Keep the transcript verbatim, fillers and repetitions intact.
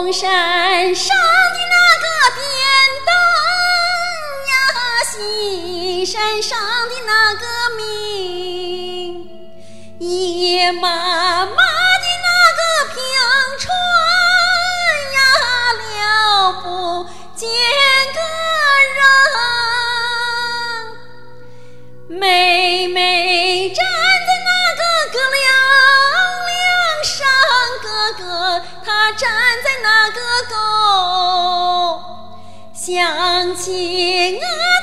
龙山上的那个电灯呀，西山上的那个明，野妈妈的那个平川呀，了不见个人。妹妹站在那个葛亮亮上，哥哥他站在那个沟，想起我